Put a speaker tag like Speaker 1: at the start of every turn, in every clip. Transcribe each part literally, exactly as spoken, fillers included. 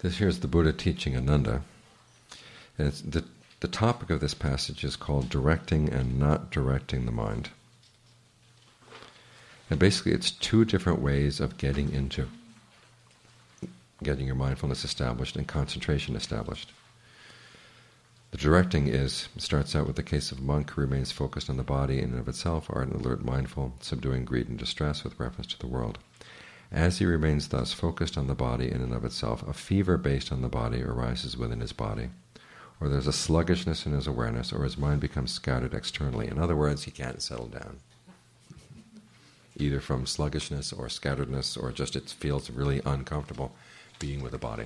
Speaker 1: This here's the Buddha teaching Ananda. And it's the, the topic of this passage is called directing and not directing the mind. And basically it's two different ways of getting into getting your mindfulness established and concentration established. The directing is, starts out with the case of a monk who remains focused on the body in and of itself, ardent, alert, mindful, subduing greed and distress with reference to the world. As he remains thus focused on the body in and of itself, a fever based on the body arises within his body, or there's a sluggishness in his awareness, or his mind becomes scattered externally. In other words, he can't settle down, either from sluggishness or scatteredness, or just it feels really uncomfortable being with the body.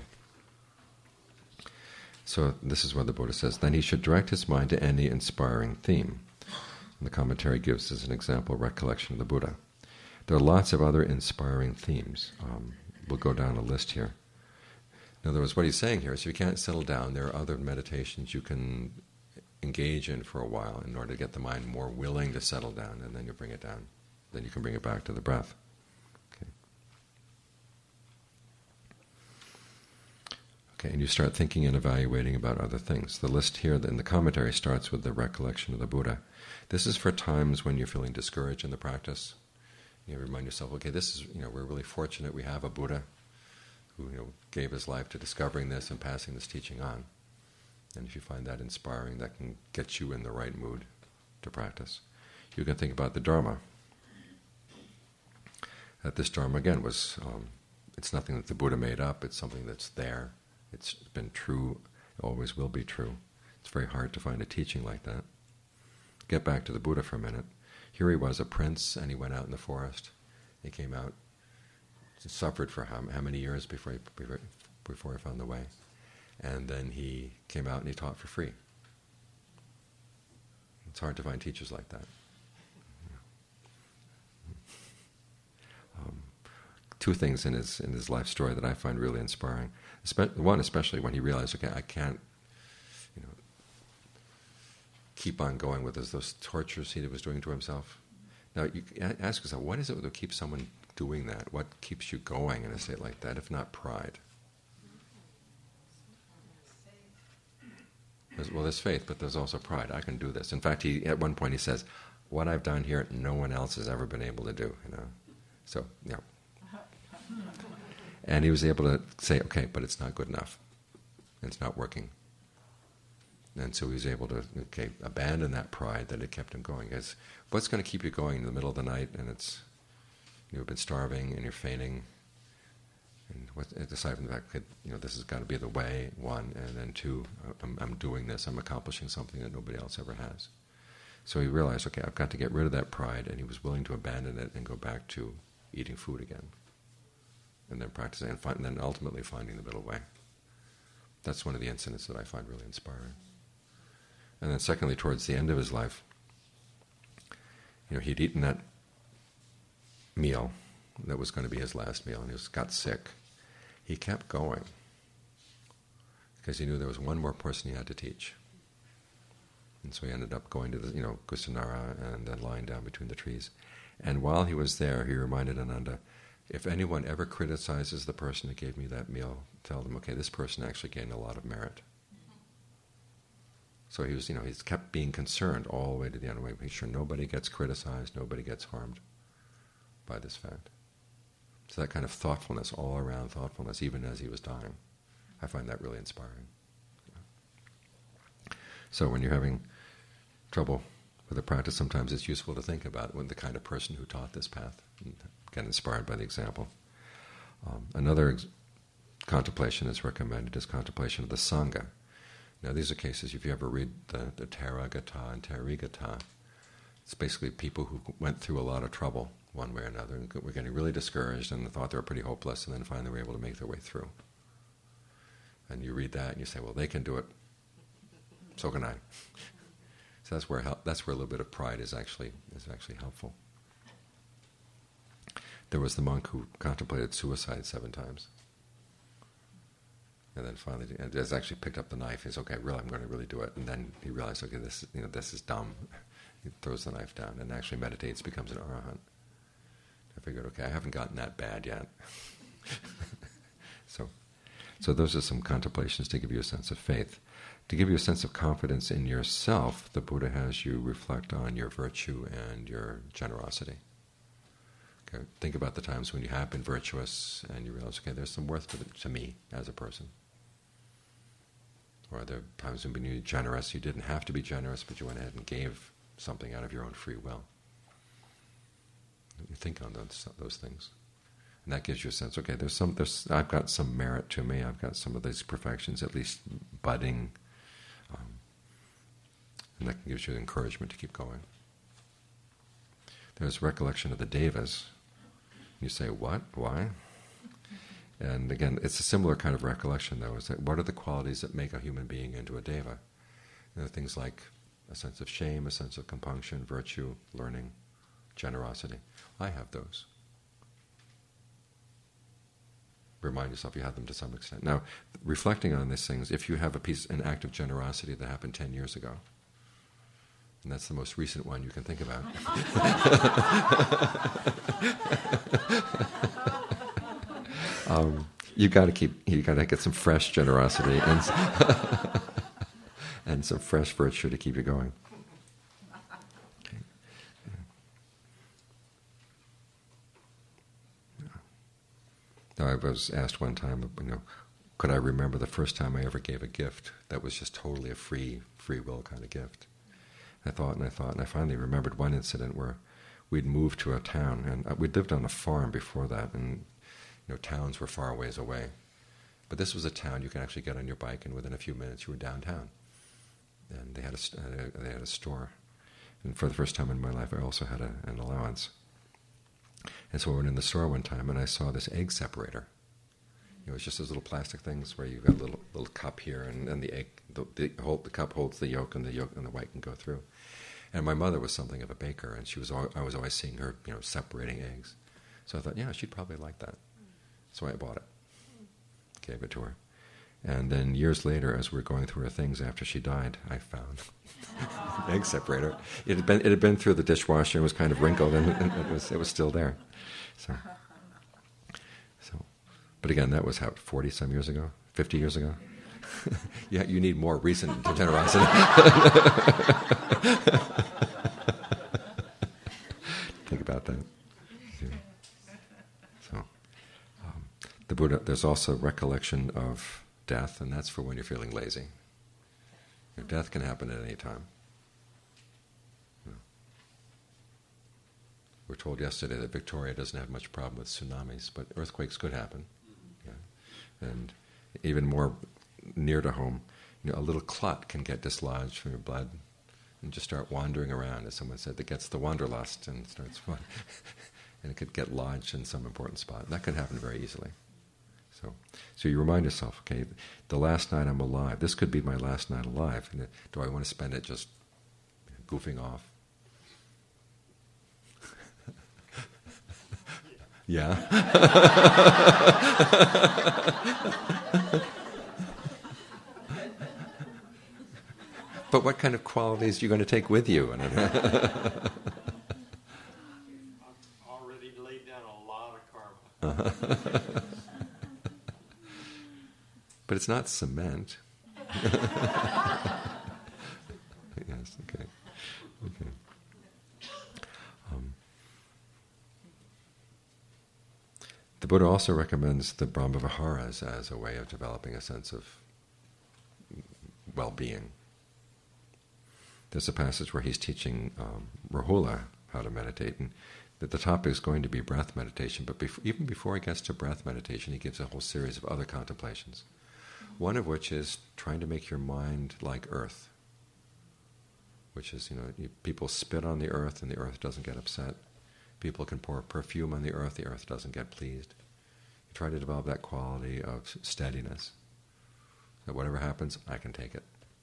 Speaker 1: So this is what the Buddha says, then he should direct his mind to any inspiring theme. And the commentary gives as an example recollection of the Buddha. There are lots of other inspiring themes. Um, we'll go down a list here. In other words, what he's saying here is if you can't settle down, there are other meditations you can engage in for a while in order to get the mind more willing to settle down, and then you bring it down. Then you can bring it back to the breath. Okay. Okay, and you start thinking and evaluating about other things. The list here in the commentary starts with the recollection of the Buddha. This is for times when you're feeling discouraged in the practice. You remind yourself, okay, this is, you know, we're really fortunate we have a Buddha who, you know, gave his life to discovering this and passing this teaching on. And if you find that inspiring, that can get you in the right mood to practice. You can think about the Dharma. That this Dharma, again, was, um, it's nothing that the Buddha made up, it's something that's there. It's been true, it always will be true. It's very hard to find a teaching like that. Get back to the Buddha for a minute. Here he was, a prince, and he went out in the forest. He came out, suffered for how, how many years before he, before he found the way. And then he came out and he taught for free. It's hard to find teachers like that. Um, two things in his in his life story that I find really inspiring. One, especially when he realized, okay, I can't, you know, keep on going with those, those tortures he was doing to himself. Now, you ask yourself, what is it that keeps someone doing that? What keeps you going in a state like that, if not pride? There's, well, there's faith, but there's also pride. I can do this. In fact, he at one point he says, what I've done here, no one else has ever been able to do. You know, so, you know. And he was able to say, okay, but it's not good enough. It's not working. And so he was able to okay, abandon that pride that had kept him going. Because what's going to keep you going in the middle of the night, and it's you've been starving and you're fainting, and what, aside from the fact that you know this has got to be the way, one, and then two, I'm, I'm doing this, I'm accomplishing something that nobody else ever has. So he realized, okay, I've got to get rid of that pride, and he was willing to abandon it and go back to eating food again, and then practicing, and, find, and then ultimately finding the middle way. That's one of the incidents that I find really inspiring. And then secondly, towards the end of his life, you know, he'd eaten that meal that was going to be his last meal, and he was, got sick. He kept going because he knew there was one more person he had to teach. And so he ended up going to the, you know, Kusinara and then lying down between the trees. And while he was there, he reminded Ananda, if anyone ever criticizes the person that gave me that meal, tell them, okay, this person actually gained a lot of merit. So he was, you know, he's kept being concerned all the way to the end, making sure nobody gets criticized, nobody gets harmed by this fact. So that kind of thoughtfulness, all around thoughtfulness, even as he was dying, I find that really inspiring. So when you're having trouble with a practice, sometimes it's useful to think about when the kind of person who taught this path, and get inspired by the example. Um, another ex- contemplation is recommended is contemplation of the Sangha. Now these are cases, if you ever read the, the Theragatha and Therigatha, it's basically people who went through a lot of trouble one way or another, and were getting really discouraged and thought they were pretty hopeless, and then finally were able to make their way through. And you read that and you say, well, they can do it, so can I. So that's where help, that's where a little bit of pride is actually is actually helpful. There was the monk who contemplated suicide seven times. And then finally, and has actually picked up the knife. He says, "Okay, really, I'm going to really do it." And then he realized, "Okay, this, you know, this is dumb." He throws the knife down and actually meditates, becomes an arahant. I figured, okay, I haven't gotten that bad yet. So, So those are some contemplations to give you a sense of faith. To give you a sense of confidence in yourself, the Buddha has you reflect on your virtue and your generosity. Okay, think about the times when you have been virtuous and you realize, okay, there's some worth to, the, to me as a person. Or there are times when you're generous, you didn't have to be generous, but you went ahead and gave something out of your own free will. You think on those those things, and that gives you a sense. Okay, there's some. There's I've got some merit to me. I've got some of these perfections, at least budding, um, and that gives you encouragement to keep going. There's recollection of the devas. You say, what? Why? And again, it's a similar kind of recollection, though. Is that what are the qualities that make a human being into a deva? You know, things like a sense of shame, a sense of compunction, virtue, learning, generosity. I have those. Remind yourself you have them to some extent. Now, reflecting on these things, if you have a piece, an act of generosity that happened ten years ago, and that's the most recent one you can think about. um, you got to keep, you got to get some fresh generosity and and some fresh virtue to keep you going. Okay. Yeah. Now, I was asked one time, you know, could I remember the first time I ever gave a gift that was just totally a free, free will kind of gift? I thought and I thought, and I finally remembered one incident where we'd moved to a town, and we'd lived on a farm before that, and you know, towns were far ways away. But this was a town you could actually get on your bike, and within a few minutes you were downtown. And they had a, they had a store. And for the first time in my life, I also had a, an allowance. And so I went in the store one time, and I saw this egg separator. You know, it's just those little plastic things where you've got a little little cup here, and, and the egg, the, the, hold, the cup holds the yolk, and the yolk and the white can go through. And my mother was something of a baker, and she was I was always seeing her, you know, separating eggs. So I thought, yeah, she'd probably like that. So I bought it, gave it to her. And then years later, as we were going through her things after she died, I found an egg separator. It had been it had been through the dishwasher and was kind of wrinkled, and it was it was still there. So, so, but again, that was how forty some years ago, fifty years ago. Yeah, you need more recent generosity. Think about that. Yeah. So, um, the Buddha. There's also recollection of death, and that's for when you're feeling lazy. You know, death can happen at any time. You know. We were told yesterday that Victoria doesn't have much problem with tsunamis, but earthquakes could happen. Yeah. And even more near to home, you know, a little clot can get dislodged from your blood and just start wandering around, as someone said, that gets the wanderlust and starts and it could get lodged in some important spot. That can happen very easily. So, so you remind yourself, okay, the last night I'm alive, this could be my last night alive. And do I want to spend it just goofing off? Yeah? But what kind of qualities are you going to take with you?
Speaker 2: I've already laid down a lot of karma.
Speaker 1: But it's not cement. Yes, okay. Okay. Um, the Buddha also recommends the Brahmaviharas as a way of developing a sense of well-being. There's a passage where he's teaching um, Rahula how to meditate, and that the topic is going to be breath meditation, but bef- even before he gets to breath meditation, he gives a whole series of other contemplations. One of which is trying to make your mind like earth, which is, you know, you, people spit on the earth and the earth doesn't get upset. People can pour perfume on the earth, the earth doesn't get pleased. You try to develop that quality of steadiness, that whatever happens, I can take it.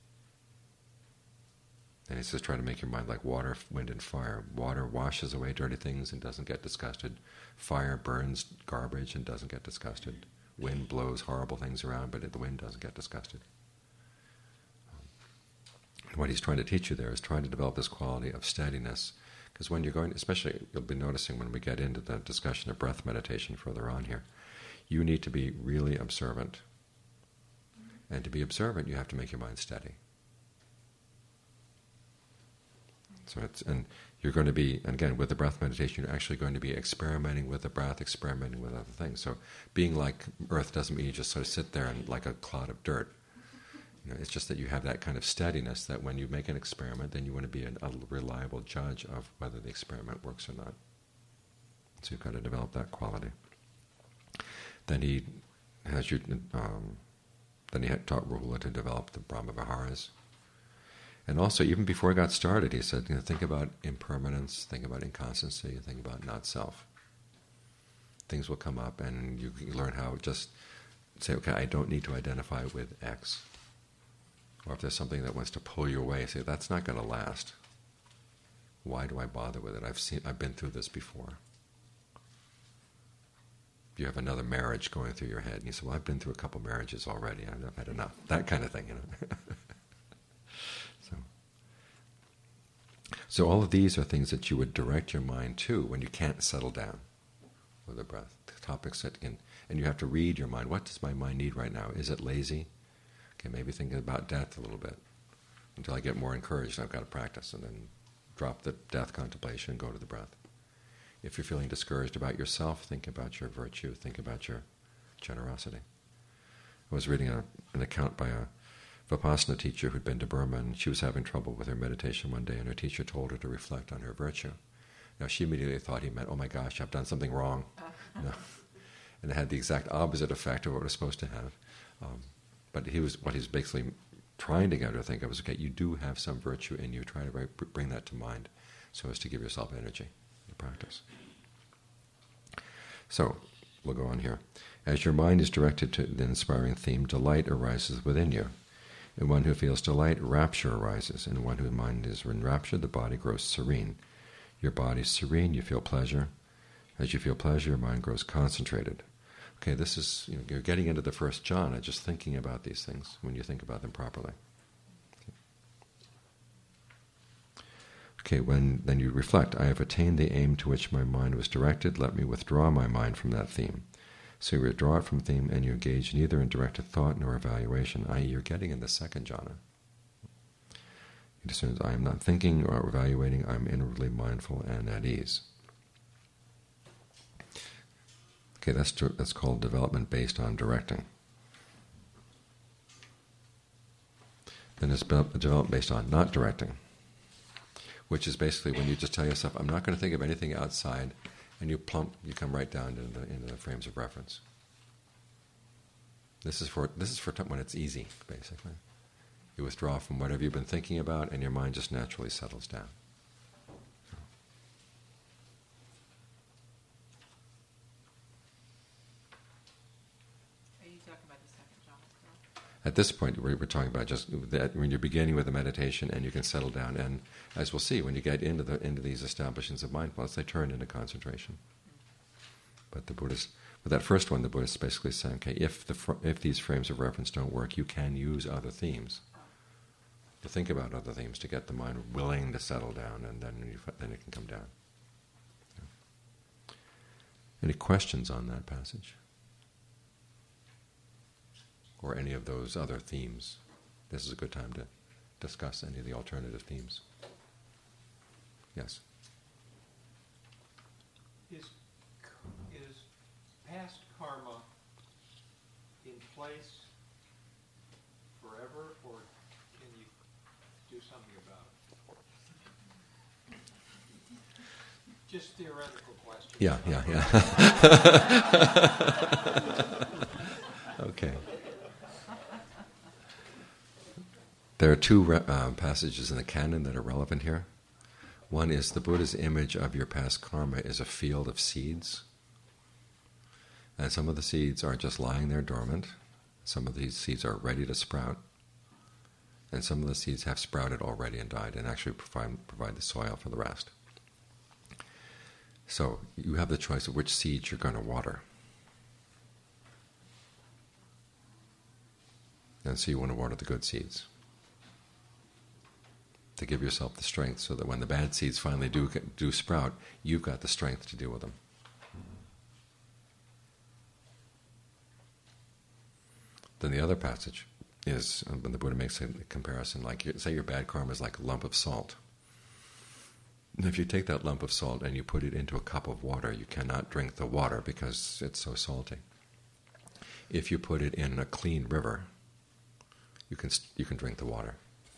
Speaker 1: And he says, try to make your mind like water, wind, and fire. Water washes away dirty things and doesn't get disgusted. Fire burns garbage and doesn't get disgusted. Wind blows horrible things around, but the wind doesn't get disgusted. And what he's trying to teach you there is trying to develop this quality of steadiness. Because when you're going, especially you'll be noticing when we get into the discussion of breath meditation further on here, you need to be really observant. And to be observant, you have to make your mind steady. So it's, and you're going to be, and again, with the breath meditation, you're actually going to be experimenting with the breath, experimenting with other things. So being like earth doesn't mean you just sort of sit there and like a clod of dirt. You know, it's just that you have that kind of steadiness that when you make an experiment, then you want to be an, a reliable judge of whether the experiment works or not. So you've got to develop that quality. Then he has you. Um, then he had taught Rahula to develop the Brahma Viharas. And also, even before he got started, he said, you know, think about impermanence, think about inconstancy, think about not self. Things will come up, and you, you learn how just say, okay, I don't need to identify with X. Or if there's something that wants to pull you away, say, that's not going to last. Why do I bother with it? I've seen, I've been through this before. You have another marriage going through your head, and you say, well, I've been through a couple marriages already. I've had enough. That kind of thing, you know. so, so all of these are things that you would direct your mind to when you can't settle down with the breath. The topics that can, and you have to read your mind. What does my mind need right now? Is it lazy? Okay, maybe thinking about death a little bit until I get more encouraged. I've got to practice, and then drop the death contemplation and go to the breath. If you're feeling discouraged about yourself, think about your virtue, think about your generosity. I was reading a, an account by a Vipassana teacher who'd been to Burma, and she was having trouble with her meditation one day, and her teacher told her to reflect on her virtue. Now she immediately thought he meant, oh my gosh, I've done something wrong. You know? And it had the exact opposite effect of what it was supposed to have. Um, but he was what he's basically trying to get her to think of is, okay, you do have some virtue in you, try to bring that to mind so as to give yourself energy to practice. So, we'll go on here. As your mind is directed to the inspiring theme, delight arises within you. In one who feels delight, rapture arises. In one whose mind is enraptured, the body grows serene. Your body is serene, you feel pleasure. As you feel pleasure, your mind grows concentrated. Okay, this is, you know, you're getting into the first jhana, just thinking about these things when you think about them properly. Okay, when then you reflect, I have attained the aim to which my mind was directed, let me withdraw my mind from that theme. So you withdraw it from theme and you engage neither in directed thought nor evaluation, that is you're getting in the second jhana. As soon as I am not thinking or evaluating, I am inwardly mindful and at ease. Okay, that's that's called development based on directing. Then it's development based on not directing, which is basically when you just tell yourself, I'm not going to think of anything outside, and you plump, you come right down into the, into the frames of reference. This is for this is for when it's easy, basically. You withdraw from whatever you've been thinking about, and your mind just naturally settles down. At this point, we're, we're talking about just that when you're beginning with the meditation and you can settle down. And as we'll see, when you get into the into these establishments of mindfulness, they turn into concentration. But the Buddhist, with that first one, the Buddhist is basically saying, okay, if the fr- if these frames of reference don't work, you can use other themes. To think about other themes to get the mind willing to settle down, and then you, then it can come down. Yeah. Any questions on that passage? Or any of those other themes? This is a good time to discuss any of the alternative themes. Yes?
Speaker 2: Is, is past karma in place forever, or can you do something about it? Just theoretical question.
Speaker 1: Yeah, yeah, yeah. Okay. There are two re- uh, passages in the canon that are relevant here. One is the Buddha's image of your past karma is a field of seeds. And some of the seeds are just lying there dormant. Some of these seeds are ready to sprout. And some of the seeds have sprouted already and died and actually provide, provide the soil for the rest. So you have the choice of which seeds you're going to water. And so you want to water the good seeds, to give yourself the strength so that when the bad seeds finally do do sprout, you've got the strength to deal with them. Then the other passage is, uh, when the Buddha makes a comparison, like say your bad karma is like a lump of salt. And if you take that lump of salt and you put it into a cup of water, you cannot drink the water because it's so salty. If you put it in a clean river, you can you can drink the water,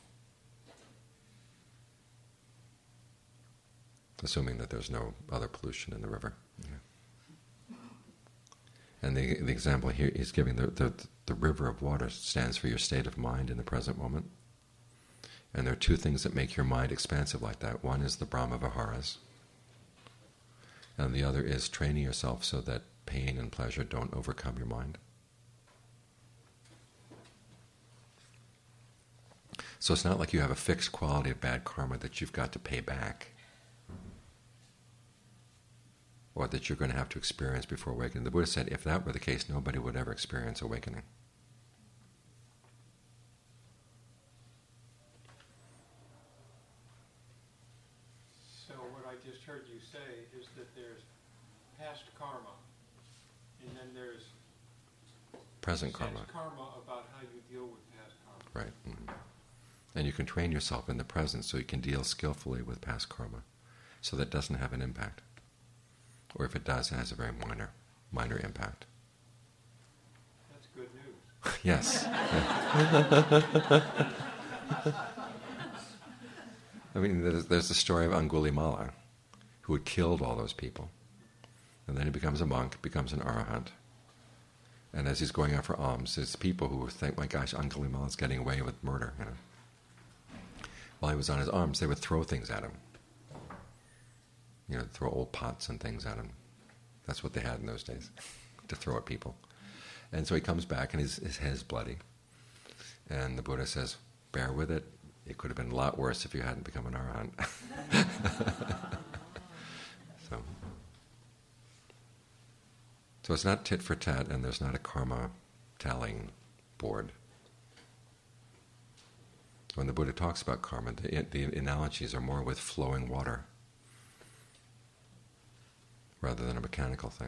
Speaker 1: assuming that there's no other pollution in the river. Yeah. And the the example here he's giving, the, the the river of water stands for your state of mind in the present moment. And there are two things that make your mind expansive like that. One is the Brahma Viharas, and the other is training yourself so that pain and pleasure don't overcome your mind. So it's not like you have a fixed quality of bad karma that you've got to pay back, or that you're going to have to experience before awakening. The Buddha said if that were the case, nobody would ever experience awakening.
Speaker 2: So what I just heard you say is that there's past karma, and then there's
Speaker 1: present
Speaker 2: sense
Speaker 1: karma.
Speaker 2: karma about how you deal with past karma.
Speaker 1: Right. Mm-hmm. And you can train yourself in the present so you can deal skillfully with past karma, so that it doesn't have an impact. Or if it does, it has a very minor, minor impact.
Speaker 2: That's good news.
Speaker 1: Yes. I mean, there's, there's the story of Angulimala, who had killed all those people. And then he becomes a monk, becomes an arahant. And as he's going out for alms, there's people who think, my gosh, Angulimala's getting away with murder, you know. While he was on his arms, they would throw things at him. You know, throw old pots and things at him. That's what they had in those days, to throw at people. And so he comes back and his, his head is bloody. And the Buddha says, bear with it. It could have been a lot worse if you hadn't become an arahant. so, so it's not tit for tat, and there's not a karma tallying board. When the Buddha talks about karma, the, the analogies are more with flowing water rather than a mechanical thing.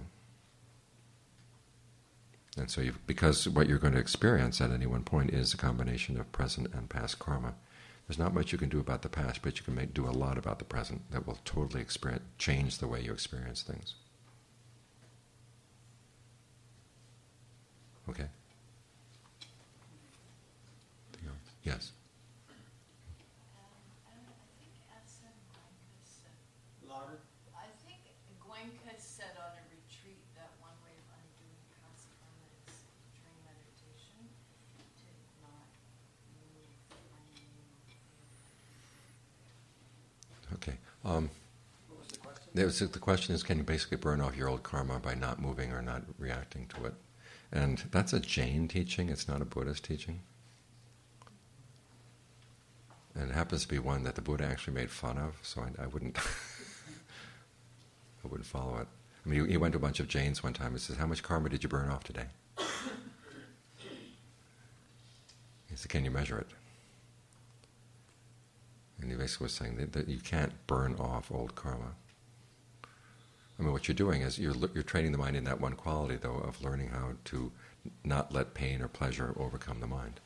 Speaker 1: And so, you've, because what you're going to experience at any one point is a combination of present and past karma, there's not much you can do about the past, but you can make, do a lot about the present that will totally experience, change the way you experience things. Okay? Yes?
Speaker 2: Louder?
Speaker 3: I think Goenka said on a retreat that one way of undoing past karma is during meditation to not move from.
Speaker 1: Okay. Um,
Speaker 2: What was the question?
Speaker 1: there was, the question is, can you basically burn off your old karma by not moving or not reacting to it? And that's a Jain teaching, it's not a Buddhist teaching. And it happens to be one that the Buddha actually made fun of, so I, I wouldn't I wouldn't follow it. I mean, he, he went to a bunch of Jains one time and says, how much karma did you burn off today? He said, can you measure it? And he basically was saying that, that you can't burn off old karma. I mean, what you're doing is you're you're training the mind in that one quality, though, of learning how to not let pain or pleasure overcome the mind.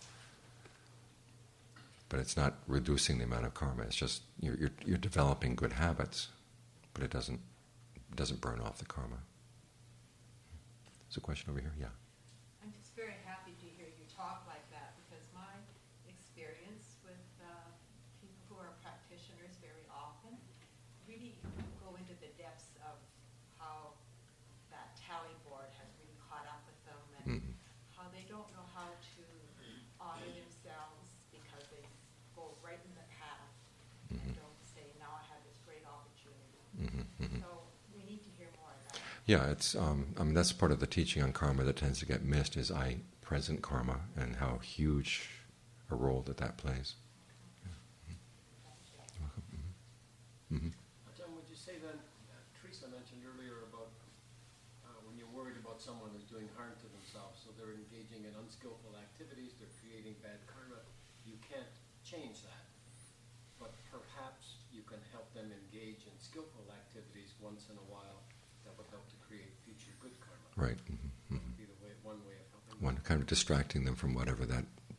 Speaker 1: But it's not reducing the amount of karma. It's just you're you're, you're developing good habits, but it doesn't it doesn't burn off the karma. There's a question over here. Yeah.
Speaker 4: I'm just very happy to hear you talk like that, because my experience with uh, people who are practitioners very often really go into the depths of how that tally board has really caught up with them, and
Speaker 1: Mm-hmm.
Speaker 4: how they don't know how to honor themselves because they go right in the path
Speaker 1: Mhm.
Speaker 4: and don't say, now I have this great opportunity.
Speaker 1: Mm-hmm. Mm-hmm.
Speaker 4: So we need to hear more of that.
Speaker 1: Yeah, it's. Um, I mean, that's part of the teaching on karma that tends to get missed is I present karma and how huge a role that that plays. Yeah. Mm-hmm. You're welcome. Mm-hmm. Mm-hmm.
Speaker 5: John, would you say then, uh, Teresa mentioned earlier about uh, when you're worried about someone who's doing harm to themselves, so they're engaging in unskillful activities, they're creating bad karma, you can't change that. But perhaps you can help them engage in skillful activities once in a while that would help to create future good karma.
Speaker 1: Right. Mm-hmm.
Speaker 5: That would be the way, one way of helping them.
Speaker 1: One kind of distracting them from whatever that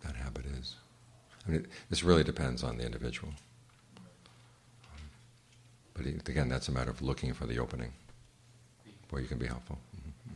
Speaker 1: I mean, this really depends on the individual. But again, that's a matter of looking for the opening where you can be helpful. Mm-hmm.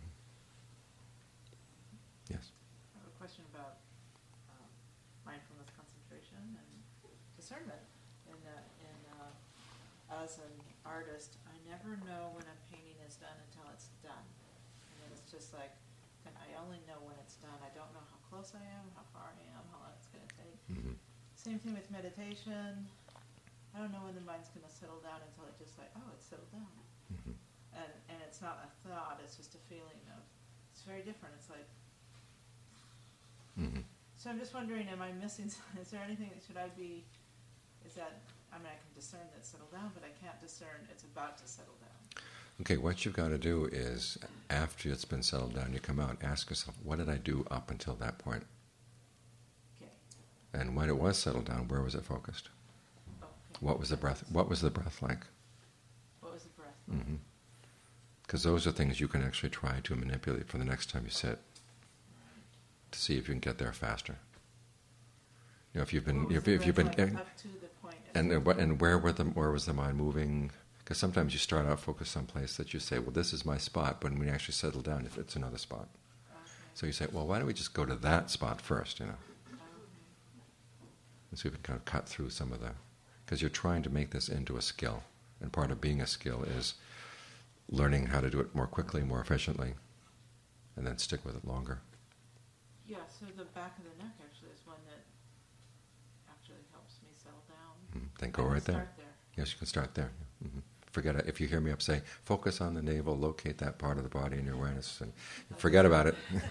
Speaker 1: Yes.
Speaker 6: I have a question about um, mindfulness, concentration, and discernment. In, uh, in, uh, as an artist, I never know when a painting is done until it's done. I mean, it's just like, and I only know when it's done. I don't know how close I am, how far I am, how long it's going to take.
Speaker 1: Mm-hmm.
Speaker 6: Same thing with meditation. I don't know when the mind's going to settle down until it's just like, oh, it's settled down.
Speaker 1: Mm-hmm.
Speaker 6: And and it's not a thought, it's just a feeling of, it's very different. It's like,
Speaker 1: Mm-hmm.
Speaker 6: so I'm just wondering, am I missing, is there anything that should I be, is that, I mean, I can discern that it's settled down, but I can't discern it's about to settle down.
Speaker 1: Okay, what you've got to do is, after it's been settled down, you come out, ask yourself, what did I do up until that point?
Speaker 6: Okay.
Speaker 1: And when it was settled down, where was it focused?
Speaker 6: Okay.
Speaker 1: What was the breath? What was the breath like?
Speaker 6: What was the breath like?
Speaker 1: Because those are things you can actually try to manipulate for the next time you sit, to see if you can get there faster. You know, if you've been,
Speaker 6: What was
Speaker 1: if,
Speaker 6: the
Speaker 1: if you've
Speaker 6: breath
Speaker 1: been,
Speaker 6: like up to the point of
Speaker 1: and uh, what- and where were the where was the mind moving? Because sometimes you start out focused someplace that you say, well, this is my spot, but when we actually settle down, if it's another spot.
Speaker 6: Okay.
Speaker 1: So you say, well, why don't we just go to that spot first, you know?
Speaker 6: Okay.
Speaker 1: And so you can kind of cut through some of the, because you're trying to make this into a skill, and part of being a skill is learning how to do it more quickly, more efficiently, and then stick with it longer.
Speaker 6: Yeah, so the back of the neck actually is one that actually helps me settle down.
Speaker 1: Mm, Then go
Speaker 6: I can
Speaker 1: right there.
Speaker 6: start there.
Speaker 1: Yes, you can start there. hmm Forget it. If you hear me up say, focus on the navel, locate that part of the body in your awareness, and forget about it.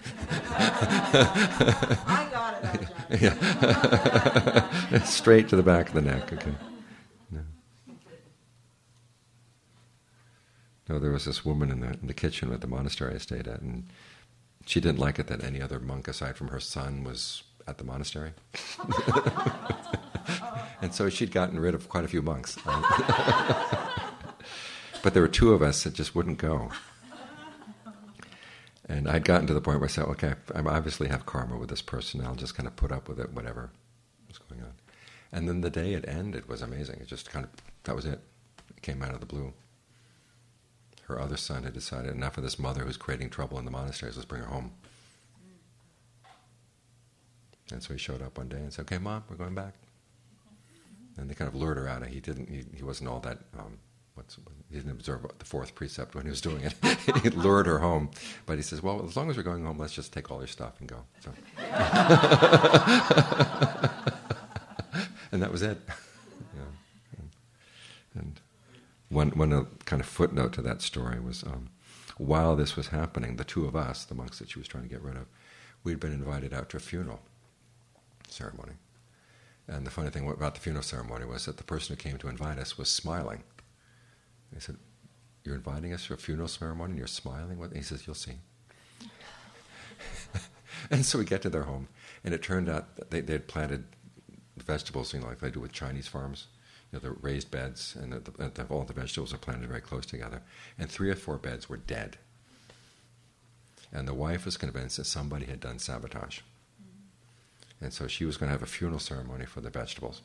Speaker 6: I got it, Ajahn.
Speaker 1: Yeah. Straight to the back of the neck. Okay. No. No, there was this woman in the in the kitchen at the monastery I stayed at, and she didn't like it that any other monk aside from her son was at the monastery. And so she'd gotten rid of quite a few monks. But there were two of us that just wouldn't go. And I'd gotten to the point where I said, okay, I obviously have karma with this person, I'll just kind of put up with it, whatever was going on. And then the day it ended was amazing. It just kind of, that was it. It came out of the blue. Her other son had decided enough of this mother who's creating trouble in the monasteries, let's bring her home. And so he showed up one day and said, okay, Mom, we're going back. And they kind of lured her out. He didn't. He, he wasn't all that. Um, what's he didn't observe the fourth precept when he was doing it. He lured her home, but he says, "Well, as long as we're going home, let's just take all your stuff and go." So, and that was it. Yeah. And one one uh, kind of footnote to that story was, um, while this was happening, the two of us, the monks that she was trying to get rid of, we'd been invited out to a funeral ceremony. And the funny thing about the funeral ceremony was that the person who came to invite us was smiling. He said, "You're inviting us to a funeral ceremony and you're smiling?" He says, "You'll see." And so we get to their home, and it turned out that they had planted vegetables, you know, like they do with Chinese farms. You know, the raised beds, and the, the, all the vegetables are planted very close together. And three or four beds were dead. And the wife was convinced that somebody had done sabotage. And so she was going to have a funeral ceremony for the vegetables.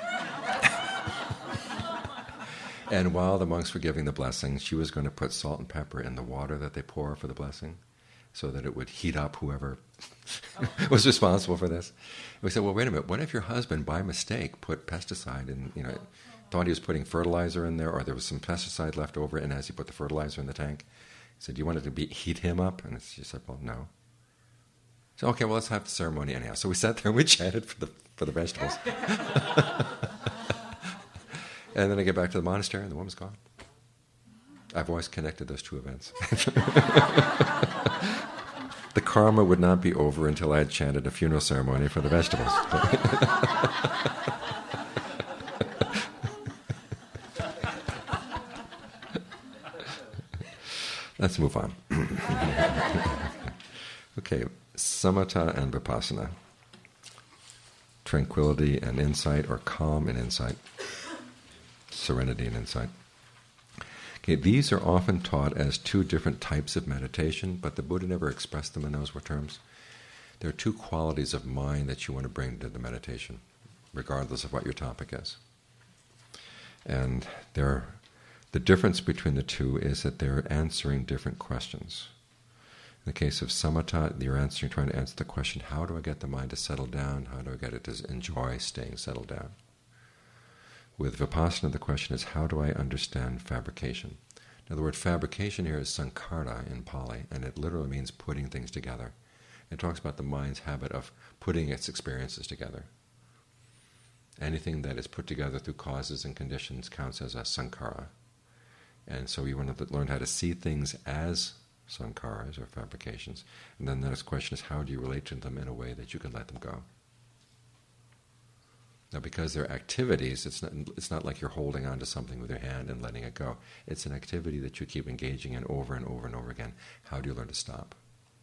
Speaker 1: And while the monks were giving the blessing, she was going to put salt and pepper in the water that they pour for the blessing, so that it would heat up whoever was responsible for this. And we said, well, wait a minute, what if your husband, by mistake, put pesticide in, you know, thought he was putting fertilizer in there, or there was some pesticide left over, and as he put the fertilizer in the tank, he said, do you want it to be, heat him up? And she said, well, no. So, okay, well, let's have the ceremony anyhow. So we sat there and we chatted for the for the vegetables. And then I get back to the monastery and the woman's gone. I've always connected those two events. The karma would not be over until I had chanted a funeral ceremony for the vegetables. Let's move on. Okay, samatha and vipassana. Tranquility and insight, or calm and insight. Serenity and insight. Okay, these are often taught as two different types of meditation, but the Buddha never expressed them in those terms. There are two qualities of mind that you want to bring to the meditation. regardless of what your topic is. And there, the difference between the two is that they're answering different questions. In the case of samatha, you're answering, trying to answer the question, how do I get the mind to settle down? How do I get it to enjoy staying settled down? With vipassana, the question is, how do I understand fabrication? Now, the word fabrication here is sankhara in Pali, and it literally means putting things together. It talks about the mind's habit of putting its experiences together. Anything that is put together through causes and conditions counts as a sankhara. And so you want to learn how to see things as sankharas or fabrications. And then the next question is, how do you relate to them in a way that you can let them go? Now, because they're activities, it's not, it's not like you're holding on to something with your hand and letting it go. It's an activity that you keep engaging in over and over and over again. How do you learn to stop?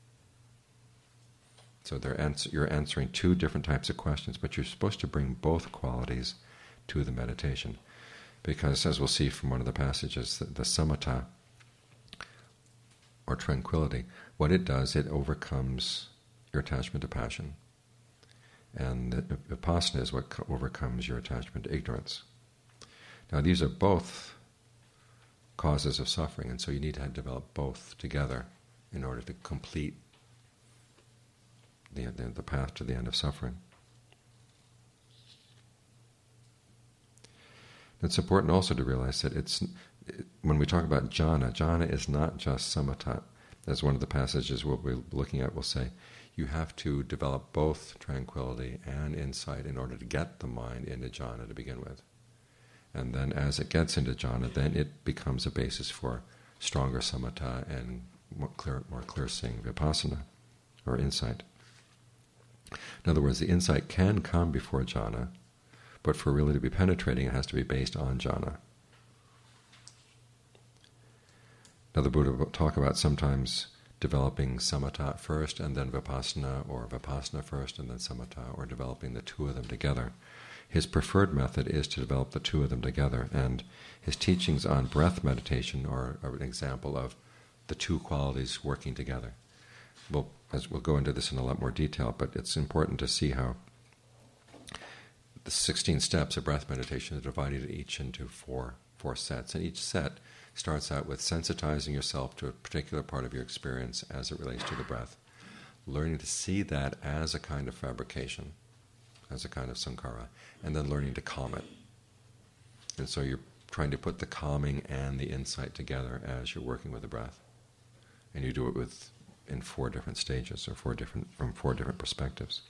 Speaker 1: So they're answer, you're answering two different types of questions, but you're supposed to bring both qualities to the meditation. Because, as we'll see from one of the passages, the, the samatha, or tranquility, what it does, it overcomes your attachment to passion. And the vipassana is what overcomes your attachment to ignorance. Now, these are both causes of suffering, and so you need to develop both together in order to complete the, the, the path to the end of suffering. It's important also to realize that it's when we talk about jhana, jhana is not just samatha. As one of the passages we'll be looking at will say, you have to develop both tranquility and insight in order to get the mind into jhana to begin with. And then as it gets into jhana, then it becomes a basis for stronger samatha and more clear, more clear-seeing vipassana, or insight. In other words, the insight can come before jhana, but for really to be penetrating, it has to be based on jhana. Now, the Buddha will talk about sometimes developing samatha first and then vipassana, or vipassana first and then samatha, or developing the two of them together. His preferred method is to develop the two of them together, and his teachings on breath meditation are, are an example of the two qualities working together. We'll, as we'll go into this in a lot more detail, but it's important to see how the sixteen steps of breath meditation are divided each into four, four sets, and each set starts out with sensitizing yourself to a particular part of your experience as it relates to the breath, learning to see that as a kind of fabrication, as a kind of sankhara, and then learning to calm it. And so you're trying to put the calming and the insight together as you're working with the breath. And you do it with in four different stages, or four different from four different perspectives.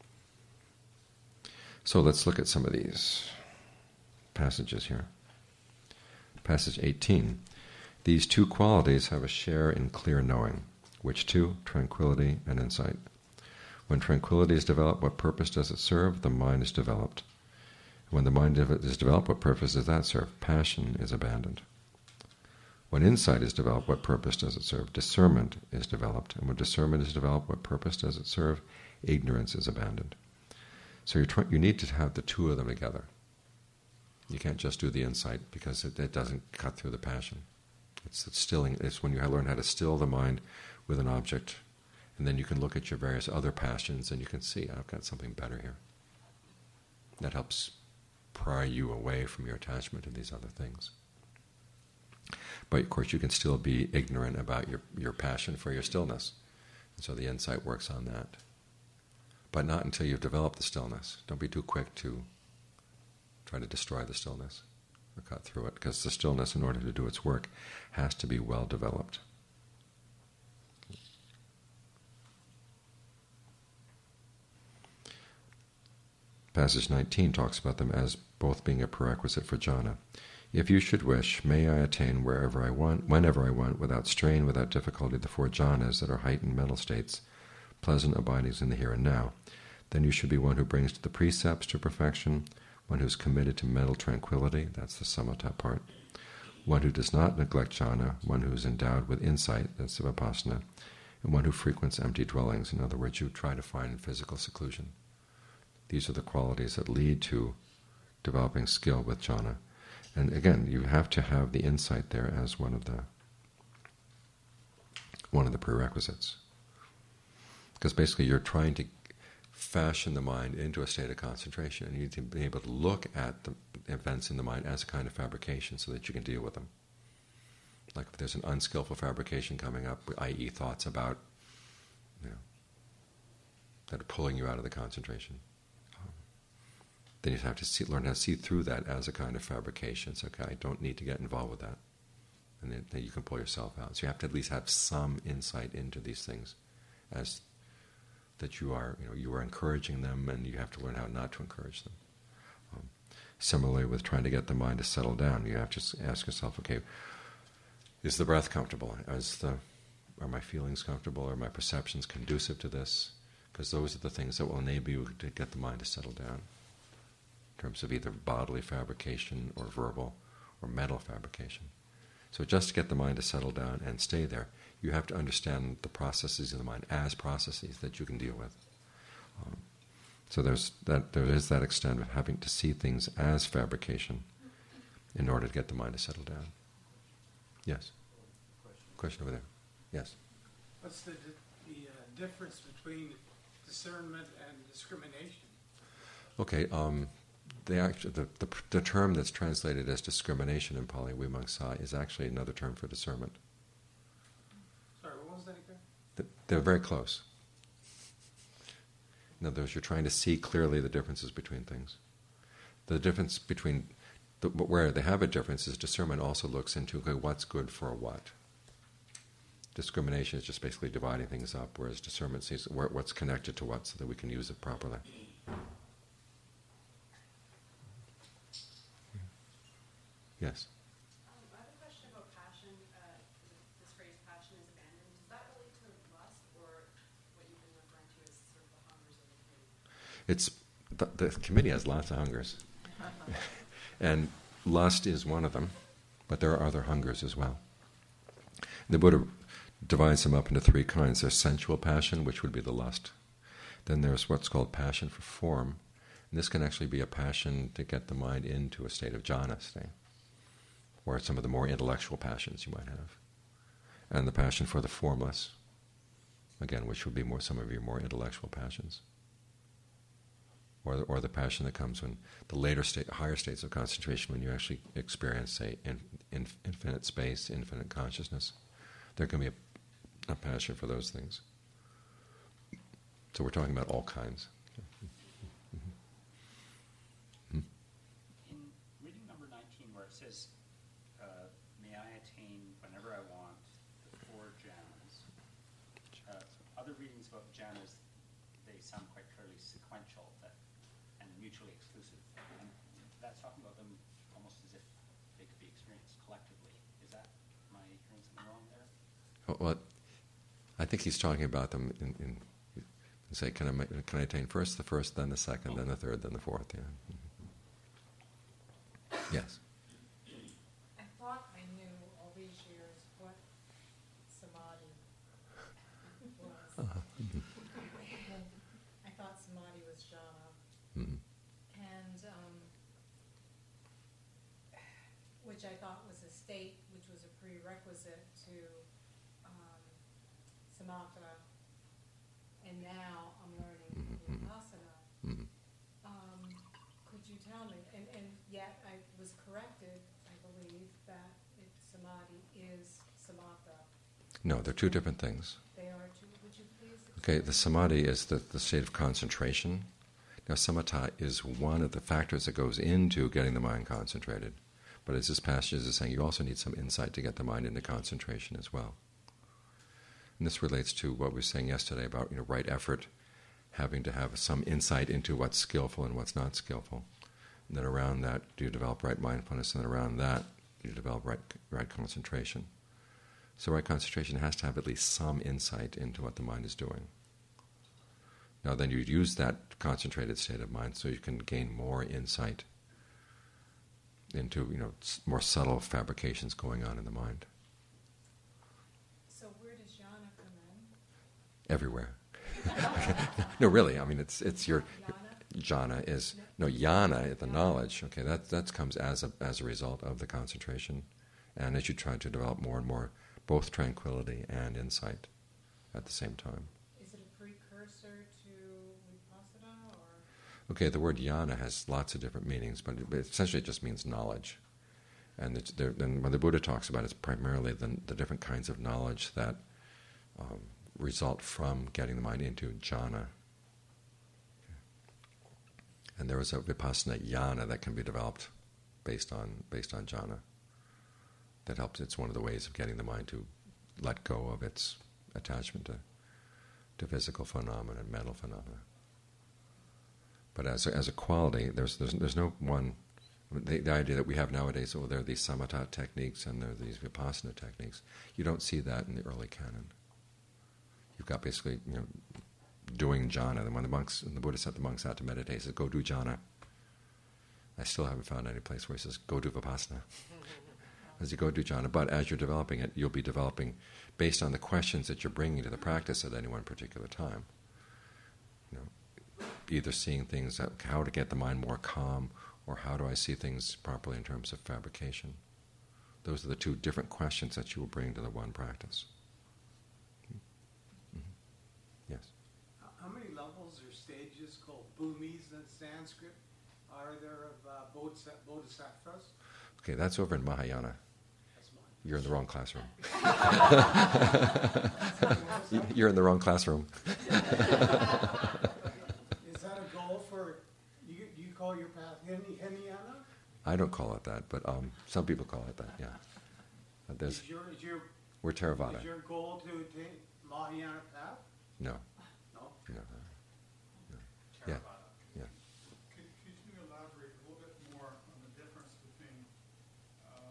Speaker 1: So let's look at some of these passages here. Passage eighteen. These two qualities have a share in clear knowing. Which two? Tranquility and insight. When tranquility is developed, what purpose does it serve? The mind is developed. When the mind is developed, what purpose does that serve? Passion is abandoned. When insight is developed, what purpose does it serve? Discernment is developed. And when discernment is developed, what purpose does it serve? Ignorance is abandoned. So you're try- you need to have the two of them together. You can't just do the insight, because it, it doesn't cut through the passion. It's the stilling. It's when you learn how to still the mind with an object, and then you can look at your various other passions and you can see, I've got something better here. That helps pry you away from your attachment to these other things. But of course you can still be ignorant about your, your passion for your stillness. And so the insight works on that. But not until you've developed the stillness. Don't be too quick to try to destroy the stillness or cut through it, because the stillness, in order to do its work, has to be well developed. Passage nineteen talks about them as both being a prerequisite for jhana. If you should wish, may I attain wherever I want, whenever I want, without strain, without difficulty, the four jhanas that are heightened mental states, pleasant abidings in the here and now, then you should be one who brings the precepts to perfection, one who's committed to mental tranquility, that's the samatha part, one who does not neglect jhana, one who is endowed with insight, that's the vipassana, and one who frequents empty dwellings. In other words, you try to find physical seclusion. These are the qualities that lead to developing skill with jhana. And again, you have to have the insight there as one of the one of the prerequisites. Because basically you're trying to fashion the mind into a state of concentration, and you need to be able to look at the events in the mind as a kind of fabrication so that you can deal with them. Like if there's an unskillful fabrication coming up, that is thoughts about, you know, that are pulling you out of the concentration, um, then you have to see, learn how to see through that as a kind of fabrication. It's okay, I don't need to get involved with that. And then, then you can pull yourself out. So you have to at least have some insight into these things, as that you are, you know, you are encouraging them, and you have to learn how not to encourage them. Um, similarly, with trying to get the mind to settle down, you have to ask yourself, okay, is the breath comfortable? Is the, are my feelings comfortable? Are my perceptions conducive to this? Because those are the things that will enable you to get the mind to settle down, in terms of either bodily fabrication or verbal or mental fabrication. So just to get the mind to settle down and stay there, you have to understand the processes in the mind as processes that you can deal with. Um, so there's that. There is that extent of having to see things as fabrication in order to get the mind to settle down. Yes. Question over there. Yes.
Speaker 2: What's the, the uh, difference between discernment and discrimination?
Speaker 1: Okay. Um, the, actual, the, the the term that's translated as discrimination in Pali Vimamsa is actually another term for discernment.
Speaker 2: Sorry, what was that again?
Speaker 1: The, they're very close. In other words, you're trying to see clearly the differences between things. The difference between the, where they have a difference is discernment also looks into, okay, what's good for what. Discrimination is just basically dividing things up, whereas discernment sees where, what's connected to what so that we can use it properly. Yes?
Speaker 7: Um, I have a question about passion. Uh, this phrase, passion is abandoned. Does that relate to lust, or what you've been referring to as sort of the hungers of the committee?
Speaker 1: It's the, the committee has lots of hungers. And lust is one of them, but there are other hungers as well. The Buddha divides them up into three kinds. There's sensual passion, which would be the lust. Then there's what's called passion for form. And this can actually be a passion to get the mind into a state of jhana state, or some of the more intellectual passions you might have. And the passion for the formless, again, which would be more some of your more intellectual passions. Or the, or the passion that comes when the later state, higher states of concentration, when you actually experience, say, in, in, infinite space, infinite consciousness, there can be a, a passion for those things. So we're talking about all kinds.
Speaker 8: In reading number nineteen, where it says, uh, "May I attain whenever I want the four jhanas," uh, other readings about jhanas, they sound quite clearly sequential that, and mutually exclusive. And that's talking about them almost as if they could be experienced collectively. Is that, am I hearing something wrong there?
Speaker 1: Well, I think he's talking about them in, in, in say, can I, ma- can I attain first the first, then the second, then the third, then the fourth? Yeah. Mm-hmm. Yes.
Speaker 9: I thought I knew all these years what samadhi was.
Speaker 1: Uh-huh. Mm-hmm.
Speaker 9: I thought samadhi was jhana.
Speaker 1: Mm-hmm.
Speaker 9: And, um, which I thought was a state which was a prerequisite to um, samatha. And now I'm learning
Speaker 1: Mhm, mhm.
Speaker 9: vipassana.
Speaker 1: Mm-hmm.
Speaker 9: Um, could you tell me, and, and yet I was corrected, I believe, that it, samadhi is samatha.
Speaker 1: No, they're two different things.
Speaker 9: They are two, would you please
Speaker 1: Okay,
Speaker 9: explain?
Speaker 1: the samadhi is the, the state of concentration. Now, samatha is one of the factors that goes into getting the mind concentrated. But as this passage is saying, you also need some insight to get the mind into concentration as well. And this relates to what we were saying yesterday about, you know, right effort, having to have some insight into what's skillful and what's not skillful. And then around that, you develop right mindfulness, and then around that, you develop right, right concentration. So right concentration has to have at least some insight into what the mind is doing. Now then you use that concentrated state of mind so you can gain more insight into, you know, more subtle fabrications going on in the mind.
Speaker 9: So where does jhana come in?
Speaker 1: Everywhere. No, really. I mean, it's it's your
Speaker 9: Jhana?
Speaker 1: jhana is no yana, the knowledge. Okay, that that comes as a as a result of the concentration, and as you try to develop more and more both tranquility and insight at the same time.
Speaker 9: Is it a precursor to vipassana, or?
Speaker 1: Okay, the word jnana has lots of different meanings, but it, but essentially it just means knowledge. And it's there, then when the Buddha talks about it, it's primarily the, the different kinds of knowledge that um, result from getting the mind into jhana. And there is a vipassana jnana that can be developed based on based on jhana. That helps. It's one of the ways of getting the mind to let go of its attachment to, to physical phenomena and mental phenomena. But as a, as a quality, there's there's there's no one. The, the idea that we have nowadays, oh, there are these samatha techniques and there are these vipassana techniques. You don't see that in the early canon. You've got basically, you know, doing jhana. And when the monks, and the Buddha sent the monks out to meditate, he said, "Go do jhana." I still haven't found any place where he says, "Go do vipassana." As you go do jhana, but as you're developing it, you'll be developing based on the questions that you're bringing to the practice at any one particular time. You know, either seeing things, how to get the mind more calm, or how do I see things properly in terms of fabrication. Those are the two different questions that you will bring to the one practice. Mm-hmm. Yes?
Speaker 10: How many levels or stages called bhumis in Sanskrit are there of uh, bodhisa- bodhisattvas?
Speaker 1: Okay, that's over in Mahayana.
Speaker 10: That's mine.
Speaker 1: You're in the wrong classroom. You're in the wrong classroom.
Speaker 10: Is that a goal for, you, do you call your path Hinayana?
Speaker 1: I don't call it that, but um, some people call it that, yeah. But there's,
Speaker 10: Is your, is your,
Speaker 1: we're Theravada.
Speaker 10: is your goal to attain Mahayana path?
Speaker 1: No,
Speaker 10: No?
Speaker 1: no, no. Yeah, yeah.
Speaker 11: Could, could you elaborate a little bit more on the difference between um,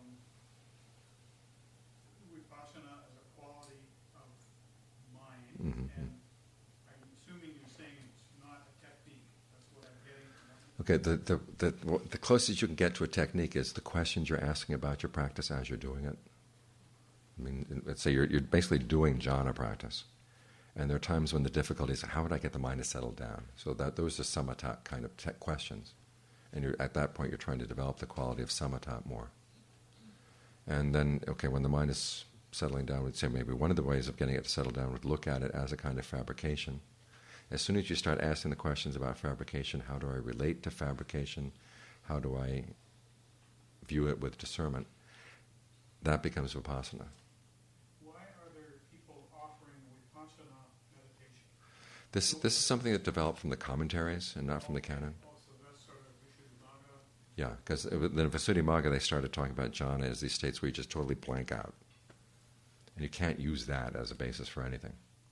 Speaker 11: vipassana as a quality of mind,
Speaker 1: Mhm.
Speaker 11: and I'm assuming you're saying it's not a technique. That's what I'm getting from.
Speaker 1: Okay, the, the, the, the closest you can get to a technique is the questions you're asking about your practice as you're doing it. I mean, let's say you're, you're basically doing jhana practice. And there are times when the difficulty is, how would I get the mind to settle down? So that those are samatha kind of te- questions. And you're, at that point, you're trying to develop the quality of samatha more. And then, okay, when the mind is settling down, we'd say maybe one of the ways of getting it to settle down would look at it as a kind of fabrication. As soon as you start asking the questions about fabrication, how do I relate to fabrication? How do I view it with discernment? That becomes vipassana.
Speaker 11: Why are there people offering vipassana meditation?
Speaker 1: This this is something that developed from the commentaries and not from the canon.
Speaker 11: Also, that's sort of Visuddhimagga.
Speaker 1: Yeah, because then Visuddhimagga, they started talking about jhana as these states where you just totally blank out. And you can't use that as a basis for anything.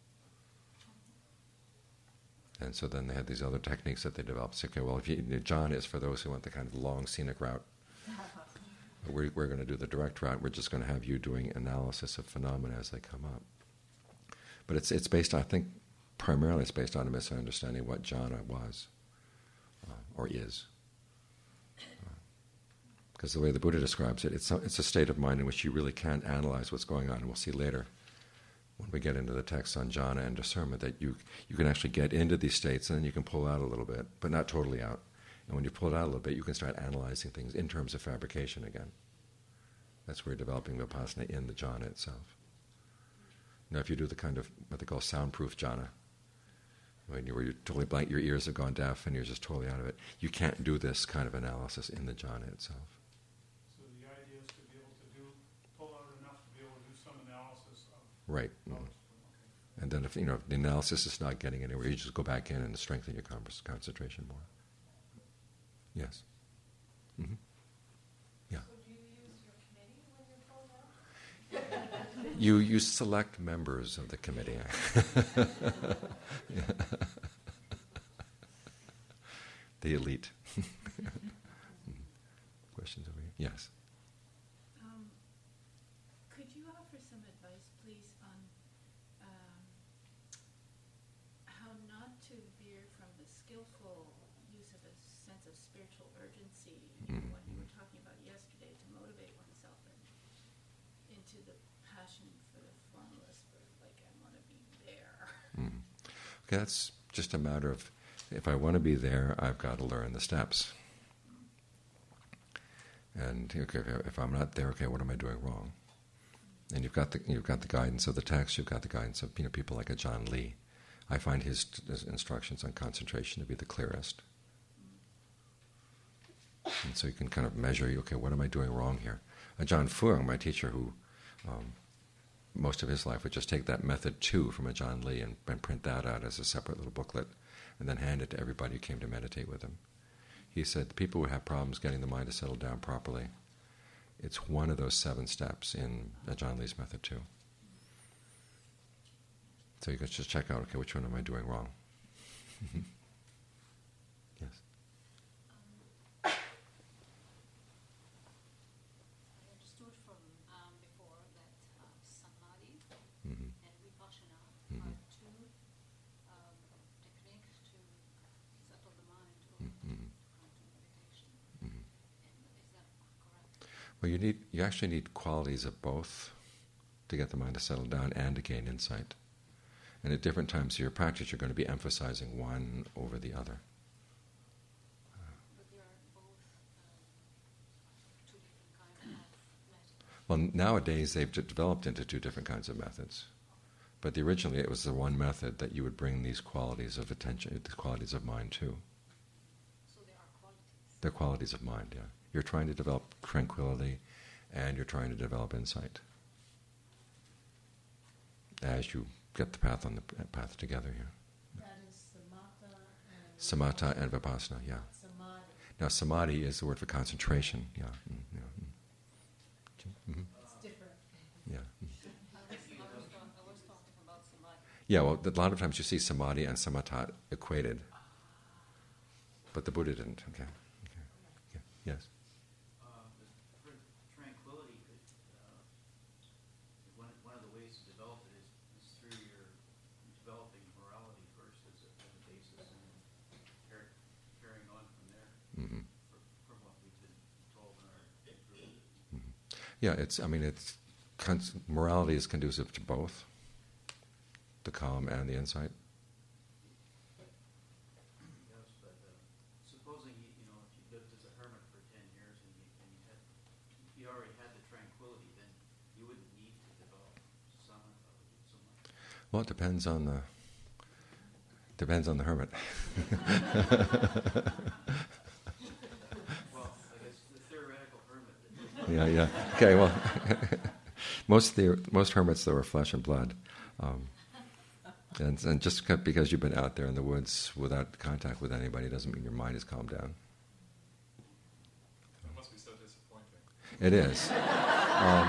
Speaker 1: And so then they had these other techniques that they developed. So, okay, well, if you, jhana is for those who want the kind of long scenic route. We're, we're going to do the direct route. We're just going to have you doing analysis of phenomena as they come up. But it's it's based, I think, primarily it's based on a misunderstanding of what jhana was uh, or is. Because uh, the way the Buddha describes it, it's a, it's a state of mind in which you really can't analyze what's going on. And we'll see later, when we get into the text on jhana and discernment, that you you can actually get into these states and then you can pull out a little bit, but not totally out. And when you pull it out a little bit, you can start analyzing things in terms of fabrication again. That's where you're developing vipassana in the jhana itself. Now, if you do the kind of what they call soundproof jhana, when you're, you're totally blank, your ears have gone deaf and you're just totally out of it, you can't do this kind of analysis in the jhana itself.
Speaker 11: So the idea is to be able to do, pull out enough to be able to do some analysis of.
Speaker 1: Right. Mm-hmm. And then if you know if the analysis is not getting anywhere, you just go back in and strengthen your converse, concentration more. Yes. Mm-hmm. Yeah.
Speaker 3: So do you use your committee when you're pulling out?
Speaker 1: You you select members of the committee. The elite. Questions over here? Yes.
Speaker 12: Um, could you offer some advice, please, on um, how not to veer from the skillful use of a sense of spiritual urgency, you know,
Speaker 1: Mm.
Speaker 12: what you were talking about yesterday, to motivate oneself and into the passion for the formless, for like I want to be there.
Speaker 1: Mm. Okay, that's just a matter of, if I want to be there, I've got to learn the steps. And okay, if I'm not there, okay, what am I doing wrong? And you've got the you've got the guidance of the text, you've got the guidance of you know people like a John Lee, I find his, his instructions on concentration to be the clearest. And so you can kind of measure, okay, what am I doing wrong here? Uh, John Fung, my teacher, who um, most of his life would just take that method two from a John Lee and, and print that out as a separate little booklet and then hand it to everybody who came to meditate with him. He said, the people who have problems getting the mind to settle down properly, it's one of those seven steps in uh, John Lee's method two. So you can just check out, okay, which one am I doing wrong? Yes.
Speaker 3: Um, I understood from um, before that uh, samadhi
Speaker 1: Mm-hmm.
Speaker 3: and vipassana
Speaker 1: Mhm.
Speaker 3: are two um, techniques to settle the mind to
Speaker 1: Mhm.
Speaker 3: come to meditation.
Speaker 1: Mhm.
Speaker 3: And is that correct?
Speaker 1: Well, you need you actually need qualities of both to get the mind to settle down and to gain insight. And at different times of your practice, you're going to be emphasizing one over the other.
Speaker 3: But they are both um, two different kinds of methods.
Speaker 1: Well, nowadays they've de- developed into two different kinds of methods. But the, originally it was the one method that you would bring these qualities of attention, these qualities of mind to.
Speaker 3: So they are qualities.
Speaker 1: They're qualities of mind, yeah. You're trying to develop tranquility and you're trying to develop insight as you get the path on the p- path together here.
Speaker 9: That is samatha and...
Speaker 1: Samatha and vipassana, yeah.
Speaker 9: Samadhi.
Speaker 1: Now, samadhi is the word for concentration, yeah. Mm, yeah. Mm. Mhm.
Speaker 9: It's different.
Speaker 1: Yeah. Mm.
Speaker 3: I was, I was, talk, I was talking about samadhi.
Speaker 1: Yeah, well, a lot of times you see samadhi and samatha equated, but the Buddha didn't. Okay. Okay. Yeah. Yes.
Speaker 13: Uh, the tr- tranquility, could, uh, one, one of the ways to develop it is, is through your developing morality first as a, as a basis, and then car- carrying on from there,
Speaker 1: Mm-hmm.
Speaker 13: fr- from what we've been told in our group.
Speaker 1: Mm-hmm. Yeah, it's. I mean, it's cons- morality is conducive to both the calm and the insight.
Speaker 13: Yes, but uh, supposing you, you know, if you lived as a hermit for ten years and you, and you had, you already had the tranquility, then you wouldn't need to develop samatha so much.
Speaker 1: Well, it depends on the depends on the hermit.
Speaker 13: Well, I guess the theoretical hermit.
Speaker 1: Yeah, yeah. Okay, well, most the, most hermits though are flesh and blood, um, and, and just c- because you've been out there in the woods without contact with anybody doesn't mean your mind has calmed down.
Speaker 11: It must be so disappointing.
Speaker 1: It is. Um,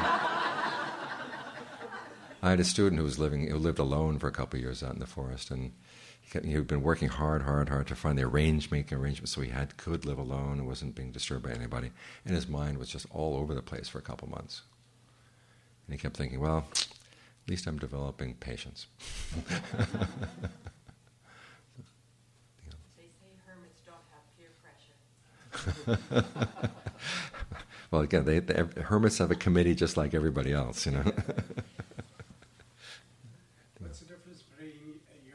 Speaker 1: I had a student who was living, who lived alone for a couple of years out in the forest, and he kept- he'd been working hard, hard, hard to find the arrange, make arrangements so he had could live alone and wasn't being disturbed by anybody. And his mind was just all over the place for a couple months. And he kept thinking, well, at least I'm developing patience.
Speaker 4: They say hermits don't have peer pressure.
Speaker 1: Well, again, they, they, hermits have a committee just like everybody else, you know.